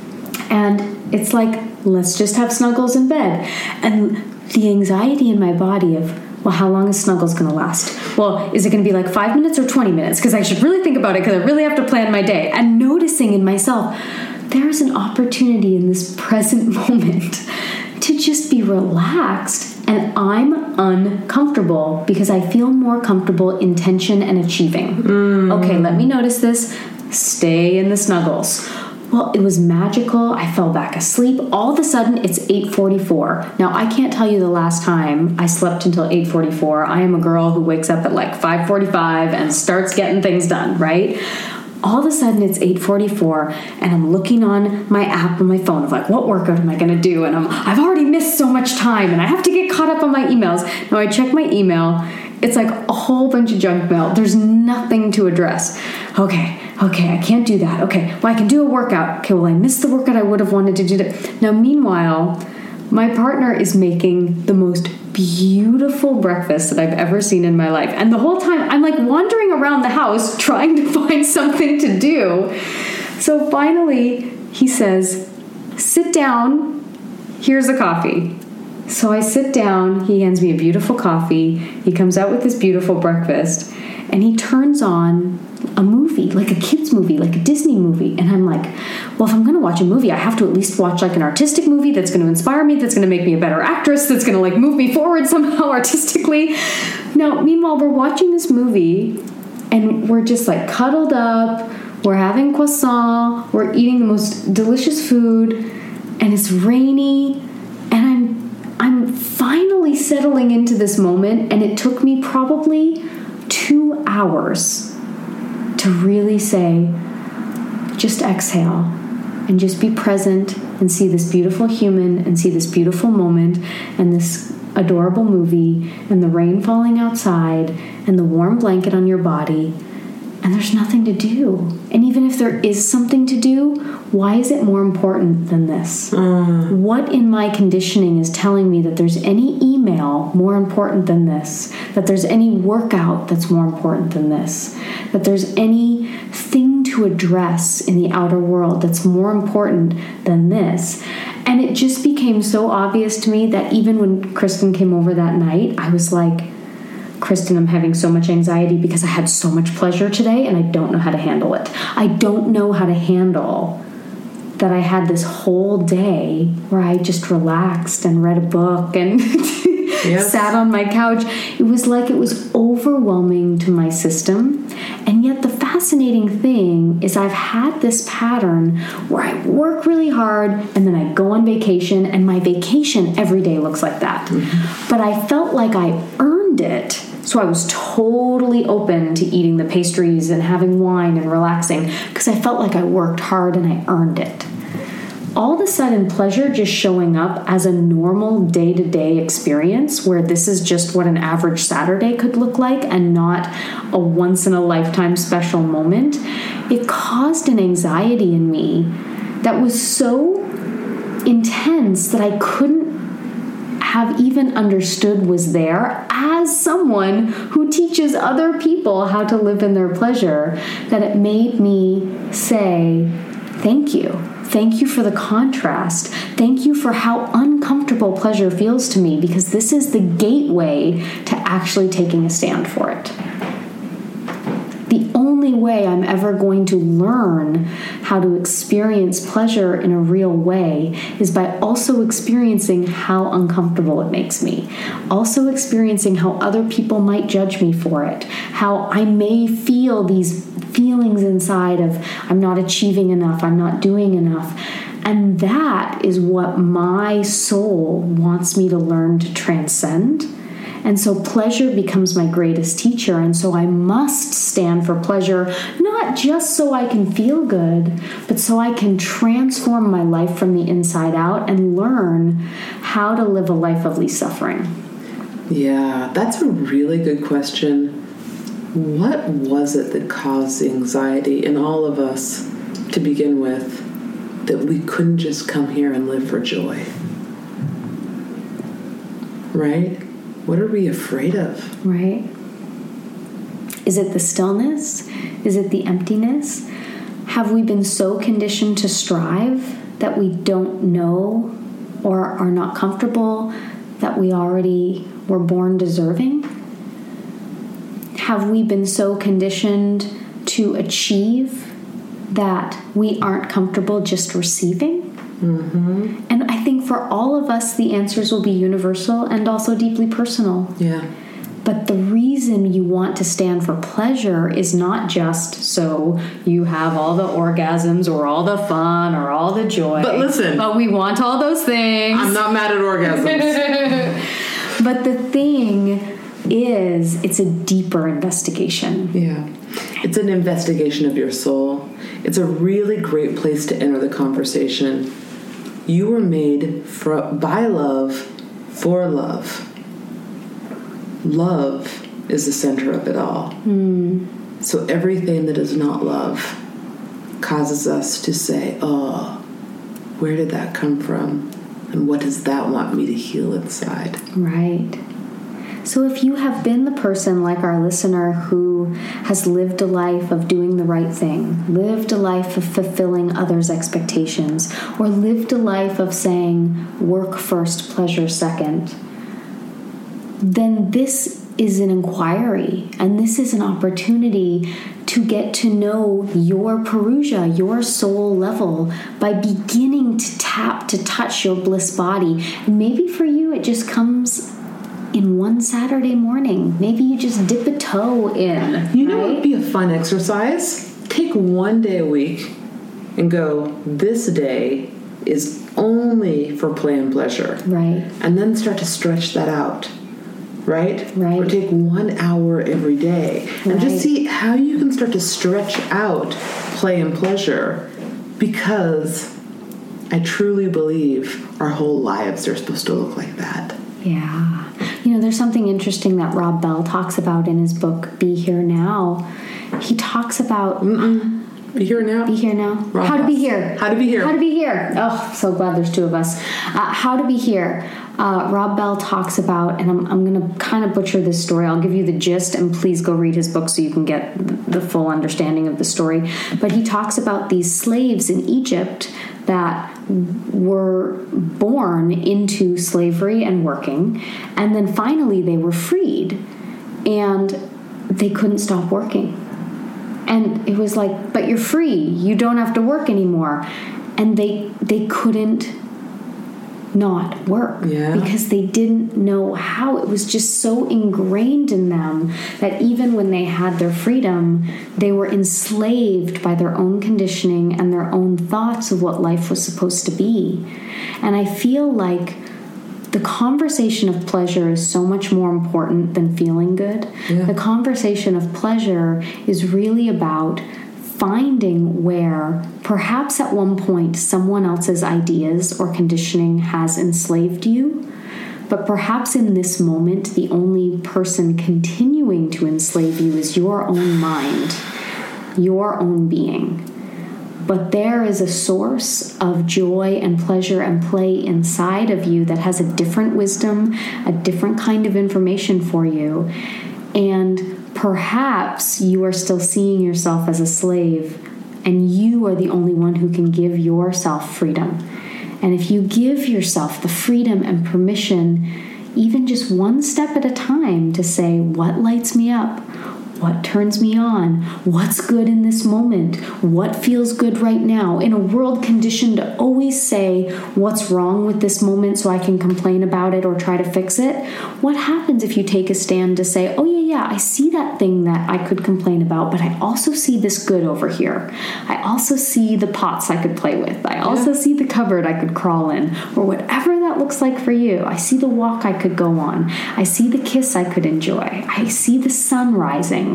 and it's like, let's just have Snuggles in bed. And the anxiety in my body of, well, how long is Snuggles going to last? Well, is it going to be like five minutes or twenty minutes? Because I should really think about it because I really have to plan my day. And noticing in myself, there's an opportunity in this present moment to just be relaxed, and I'm uncomfortable because I feel more comfortable in tension and achieving. Mm. Okay, let me notice this. Stay in the Snuggles. Well, it was magical. I fell back asleep. All of a sudden, it's eight forty-four. Now, I can't tell you the last time I slept until eight forty-four. I am a girl who wakes up at like five forty-five and starts getting things done, right? All of a sudden, it's eight forty-four, and I'm looking on my app on my phone of like, what workout am I going to do? And I'm, I've already missed so much time, and I have to get caught up on my emails. Now, I check my email. It's like a whole bunch of junk mail. There's nothing to address. Okay, okay, I can't do that. Okay, well, I can do a workout. Okay, well, I missed the workout I would have wanted to do. That. Now, meanwhile, my partner is making the most beautiful breakfast that I've ever seen in my life. And the whole time I'm like wandering around the house trying to find something to do. So finally he says, sit down, here's a coffee. So I sit down, he hands me a beautiful coffee, he comes out with this beautiful breakfast, and he turns on a movie, like a kid's movie, like a Disney movie. And I'm like, well, if I'm going to watch a movie, I have to at least watch like an artistic movie that's going to inspire me, that's going to make me a better actress, that's going to like move me forward somehow artistically. Now, meanwhile, we're watching this movie and we're just like cuddled up, we're having croissant, we're eating the most delicious food, and it's rainy, and I'm I'm finally settling into this moment, and it took me probably two hours to really say, just exhale and just be present and see this beautiful human and see this beautiful moment and this adorable movie and the rain falling outside and the warm blanket on your body, and there's nothing to do. And even if there is something to do, why is it more important than this? Mm. What in my conditioning is telling me that there's any email more important than this? That there's any workout that's more important than this? That there's anything to address in the outer world that's more important than this? And it just became so obvious to me that even when Kristen came over that night, I was like, Kristen, I'm having so much anxiety because I had so much pleasure today and I don't know how to handle it. I don't know how to handle that I had this whole day where I just relaxed and read a book and yes. sat on my couch. It was like it was overwhelming to my system. And yet the fascinating thing is I've had this pattern where I work really hard and then I go on vacation, and my vacation every day looks like that. Mm-hmm. But I felt like I earned it. So I was totally open to eating the pastries and having wine and relaxing because I felt like I worked hard and I earned it. All of a sudden, pleasure just showing up as a normal day-to-day experience where this is just what an average Saturday could look like and not a once-in-a-lifetime special moment, it caused an anxiety in me that was so intense that I couldn't have even understood was there as someone who teaches other people how to live in their pleasure, that it made me say, thank you. Thank you for the contrast. Thank you for how uncomfortable pleasure feels to me, because this is the gateway to actually taking a stand for it. The only way I'm ever going to learn how to experience pleasure in a real way is by also experiencing how uncomfortable it makes me, also experiencing how other people might judge me for it, how I may feel these feelings inside of I'm not achieving enough, I'm not doing enough. And that is what my soul wants me to learn to transcend. And so pleasure becomes my greatest teacher. And so I must stand for pleasure, not just so I can feel good, but so I can transform my life from the inside out and learn how to live a life of least suffering. Yeah, that's a really good question. What was it that caused anxiety in all of us to begin with, that we couldn't just come here and live for joy? Right? What are we afraid of? Right. Is it the stillness? Is it the emptiness? Have we been so conditioned to strive that we don't know or are not comfortable that we already were born deserving? Have we been so conditioned to achieve that we aren't comfortable just receiving? Mm-hmm. And I think for all of us, the answers will be universal and also deeply personal. Yeah. But the reason you want to stand for pleasure is not just so you have all the orgasms or all the fun or all the joy. But listen. But we want all those things. I'm not mad at orgasms. But the thing is, it's a deeper investigation. Yeah. It's an investigation of your soul. It's a really great place to enter the conversation. You were made for, by love, for love. Love is the center of it all. Mm. So everything that is not love causes us to say, oh, where did that come from? And what does that want me to heal inside? Right. So if you have been the person like our listener who has lived a life of doing the right thing, lived a life of fulfilling others' expectations, or lived a life of saying work first, pleasure second, then this is an inquiry, and this is an opportunity to get to know your Perusia, your soul level, by beginning to tap, to touch your bliss body. And maybe for you it just comes in one Saturday morning. Maybe you just dip a toe in. You know right? what would be a fun exercise? Take one day a week and go, this day is only for play and pleasure. Right. And then start to stretch that out. Right? Right. Or take one hour every day. And right. just see how you can start to stretch out play and pleasure, because I truly believe our whole lives are supposed to look like that. Yeah. You know, there's something interesting that Rob Bell talks about in his book, Be Here Now. He talks about... Mm-mm. Be Here Now? Be Here Now. Rob How to Be Here. How to Be Here. How to Be Here. Oh, I'm so glad there's two of us. Uh, How to Be Here. Uh, Rob Bell talks about, and I'm, I'm going to kind of butcher this story. I'll give you the gist, and please go read his book so you can get the full understanding of the story. But he talks about these slaves in Egypt that were born into slavery and working, and then finally they were freed, and they couldn't stop working. And it was like, but you're free. You don't have to work anymore. and they they couldn't not work Yeah. because they didn't know how. It was just so ingrained in them that even when they had their freedom, they were enslaved by their own conditioning and their own thoughts of what life was supposed to be. And I feel like the conversation of pleasure is so much more important than feeling good. Yeah. The conversation of pleasure is really about finding where perhaps at one point someone else's ideas or conditioning has enslaved you, but perhaps in this moment the only person continuing to enslave you is your own mind, your own being. But there is a source of joy and pleasure and play inside of you that has a different wisdom, a different kind of information for you. And perhaps you are still seeing yourself as a slave, and you are the only one who can give yourself freedom. And if you give yourself the freedom and permission, even just one step at a time, to say, what lights me up? What turns me on? What's good in this moment? What feels good right now? In a world conditioned to always say, what's wrong with this moment so I can complain about it or try to fix it? What happens if you take a stand to say, oh yeah, yeah, I see that thing that I could complain about, but I also see this good over here. I also see the pots I could play with. I also Yeah. see the cupboard I could crawl in, or whatever that looks like for you. I see the walk I could go on. I see the kiss I could enjoy. I see the sun rising.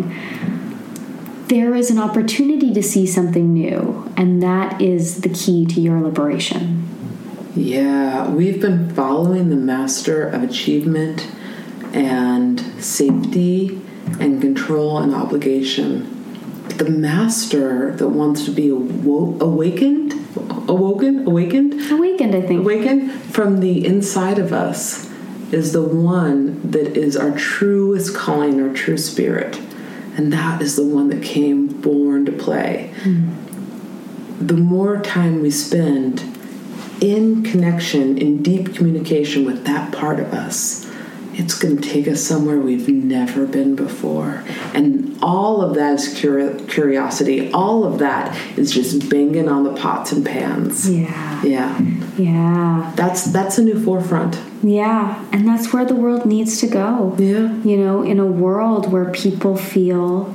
There is an opportunity to see something new, and that is the key to your liberation. Yeah, we've been following the master of achievement and safety and control and obligation. The master that wants to be awo- awakened, awoken, awakened, Awakened, I think. awakened from the inside of us is the one that is our truest calling, our true spirit. And that is the one that came born to play. Mm. The more time we spend in connection, in deep communication with that part of us, it's going to take us somewhere we've never been before. And all of that is curi- curiosity. All of that is just banging on the pots and pans. Yeah. Yeah. Yeah. That's that's a new forefront. Yeah. And that's where the world needs to go. Yeah. You know, in a world where people feel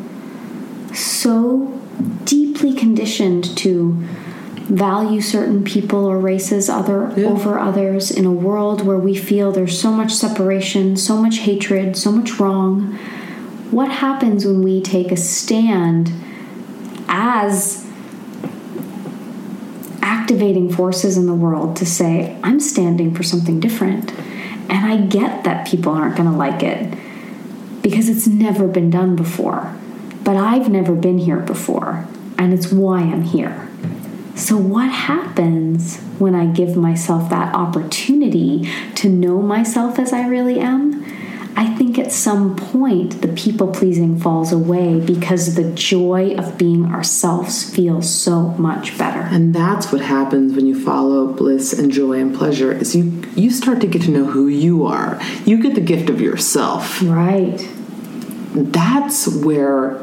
so deeply conditioned to value certain people or races other Yeah. over others, in a world where we feel there's so much separation, so much hatred, so much wrong. What happens when we take a stand as activating forces in the world to say, I'm standing for something different, and I get that people aren't going to like it because it's never been done before, but I've never been here before, and it's why I'm here. So what happens when I give myself that opportunity to know myself as I really am? I think at some point the people-pleasing falls away because the joy of being ourselves feels so much better. And that's what happens when you follow bliss and joy and pleasure, is you, you start to get to know who you are. You get the gift of yourself. Right. That's where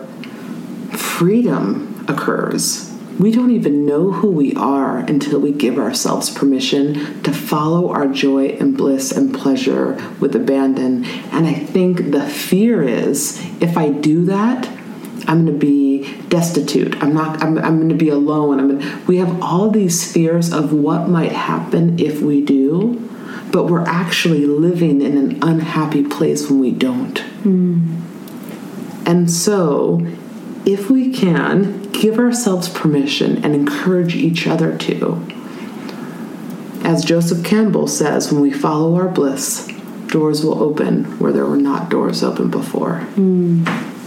freedom occurs. We don't even know who we are until we give ourselves permission to follow our joy and bliss and pleasure with abandon. And I think the fear is, if I do that, I'm going to be destitute. I'm not. I'm, I'm going to be alone. I'm gonna, we have all these fears of what might happen if we do, but we're actually living in an unhappy place when we don't. Mm. And so, if we can give ourselves permission and encourage each other to, as Joseph Campbell says, when we follow our bliss, doors will open where there were not doors open before. Mm.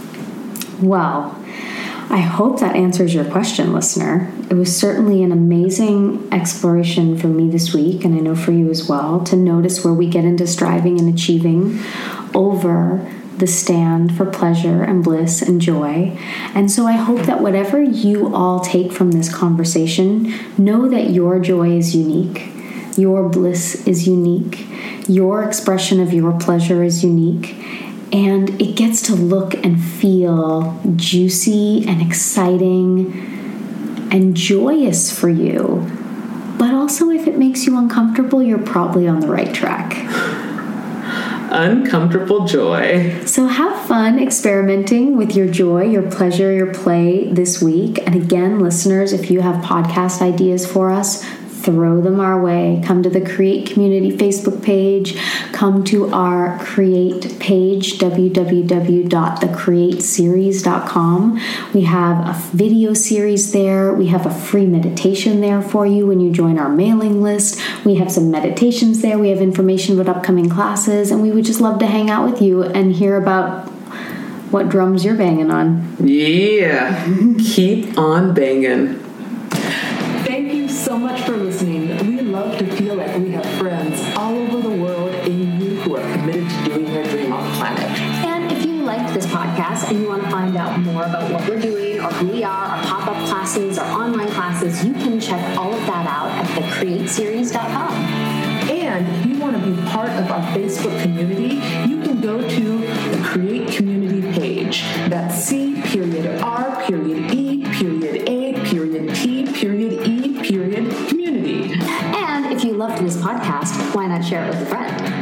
Well, I hope that answers your question, listener. It was certainly an amazing exploration for me this week, and I know for you as well, to notice where we get into striving and achieving over the stand for pleasure and bliss and joy. And so I hope that whatever you all take from this conversation, know that your joy is unique, your bliss is unique, your expression of your pleasure is unique, and it gets to look and feel juicy and exciting and joyous for you But also, if it makes you uncomfortable, you're probably on the right track. Uncomfortable joy. So have fun experimenting with your joy, your pleasure, your play this week. And again, listeners, if you have podcast ideas for us, throw them our way. Come to the Create Community Facebook page. Come to our Create page, w w w dot the create series dot com. We have a video series there. We have a free meditation there for you when you join our mailing list. We have some meditations there. We have information about upcoming classes. And we would just love to hang out with you and hear about what drums you're banging on. Yeah. Keep on banging. Thank you so much for listening. We love to feel like we have friends all over the world in you who are committed to doing their dream on the planet. And if you liked this podcast and you want to find out more about what we're doing or who we are, our pop-up classes, our online classes, you can check all of that out at the create series dot com. And if you want to be part of our Facebook community, you can go to the Create Community page. That's C period R period E period A period T period E period community. And if you loved this podcast, why not share it with a friend?